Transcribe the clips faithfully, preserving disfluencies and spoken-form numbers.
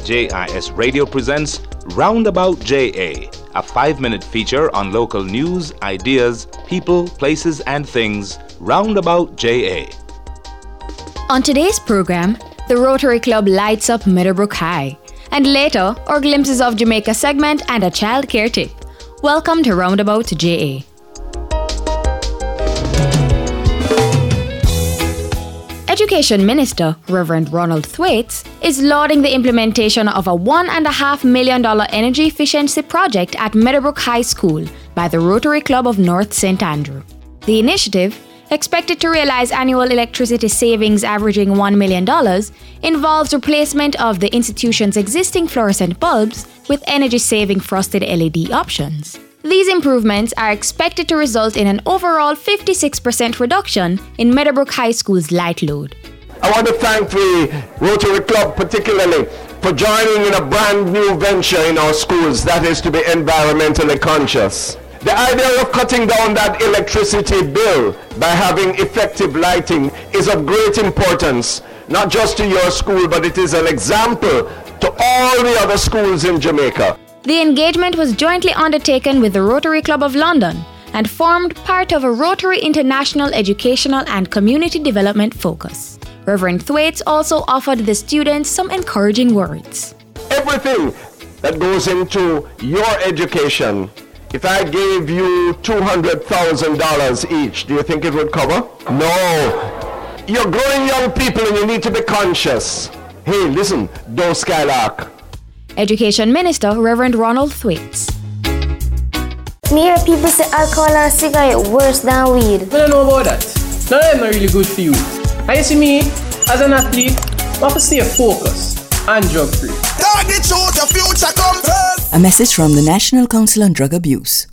J I S Radio presents Roundabout J A, a five-minute feature on local news, ideas, people, places, and things. Roundabout J A. On today's program, the Rotary Club lights up Meadowbrook High, and later, our Glimpses of Jamaica segment and a child care tip. Welcome to Roundabout J A. Education Minister, Reverend Ronald Thwaites, is lauding the implementation of a one point five million dollars energy efficiency project at Meadowbrook High School by the Rotary Club of North Saint Andrew. The initiative, expected to realize annual electricity savings averaging one million dollars, involves replacement of the institution's existing fluorescent bulbs with energy-saving frosted L E D options. These improvements are expected to result in an overall fifty-six percent reduction in Meadowbrook High School's light load. I want to thank the Rotary Club particularly for joining in a brand new venture in our schools, that is to be environmentally conscious. The idea of cutting down that electricity bill by having effective lighting is of great importance, not just to your school, but it is an example to all the other schools in Jamaica. The engagement was jointly undertaken with the Rotary Club of London and formed part of a Rotary International Educational and Community Development focus. Reverend Thwaites also offered the students some encouraging words. Everything that goes into your education, if I gave you two hundred thousand dollars each, do you think it would cover? No. You're growing young people and you need to be conscious. Hey, listen, don't skylark. Education Minister, Reverend Ronald Thwaites. Me hear people say alcohol and cigarette worse than weed. I don't know about that. None of them are really good for you. And you see me, as an athlete, I have to stay focused and drug free. Target shoot, your future come first. A message from the National Council on Drug Abuse.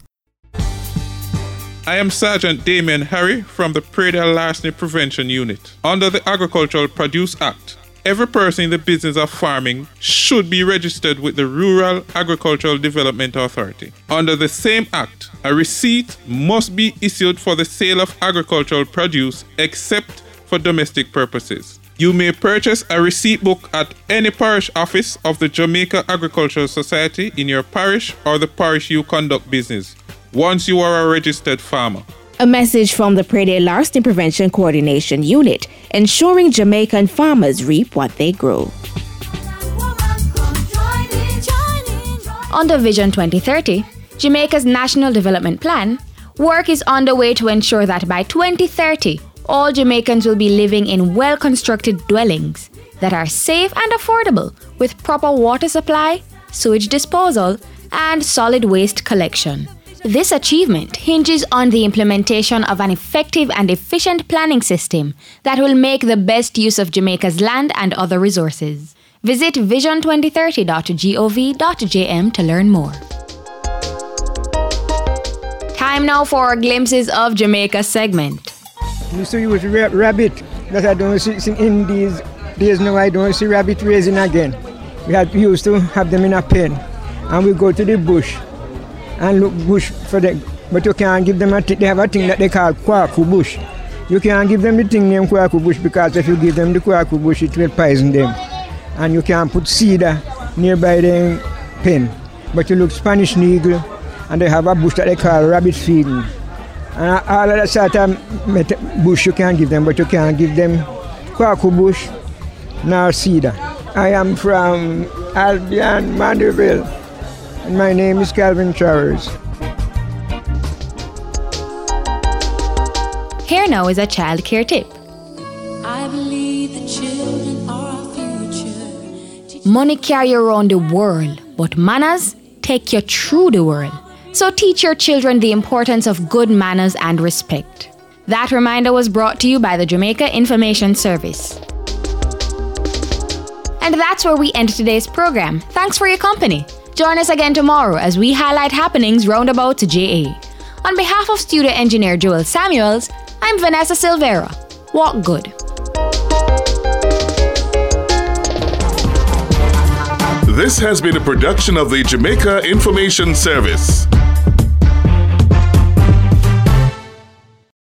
I am Sergeant Damien Harry from the Prairie Larceny Prevention Unit. Under the Agricultural Produce Act, every person in the business of farming should be registered with the Rural Agricultural Development Authority. Under the same act, a receipt must be issued for the sale of agricultural produce except for domestic purposes. You may purchase a receipt book at any parish office of the Jamaica Agricultural Society in your parish or the parish you conduct business, once you are a registered farmer. A message from the Prairie Larceny Prevention Coordination Unit, ensuring Jamaican farmers reap what they grow. Under Vision twenty thirty, Jamaica's National Development Plan, work is underway to ensure that by twenty thirty, all Jamaicans will be living in well-constructed dwellings that are safe and affordable with proper water supply, sewage disposal, and solid waste collection. This achievement hinges on the implementation of an effective and efficient planning system that will make the best use of Jamaica's land and other resources. Visit vision twenty thirty dot gov dot j m to learn more. Time now for our Glimpses of Jamaica segment. You see, with rabbit that I don't see in these days now, I don't see rabbit raising again. We had we used to have them in a pen, and we go to the bush and look bush for them, but you can't give them a thing. They have a thing that they call kwaku bush. You can't give them the thing named kwaku bush, because if you give them the kwaku bush, it will poison them. And you can't put cedar nearby the pen. But you look Spanish needle, and they have a bush that they call rabbit feeding. And all of that sort of bush you can give them, but you can't give them kwaku bush nor cedar. I am from Albion, Mandeville. And my name is Calvin Travers. Here now is a child care tip. I believe the children are our future. Money carry you around the world, but manners take you through the world. So teach your children the importance of good manners and respect. That reminder was brought to you by the Jamaica Information Service. And that's where we end today's program. Thanks for your company. Join us again tomorrow as we highlight happenings roundabout to J A. On behalf of studio engineer Joel Samuels, I'm Vanessa Silvera. Walk good. This has been a production of the Jamaica Information Service.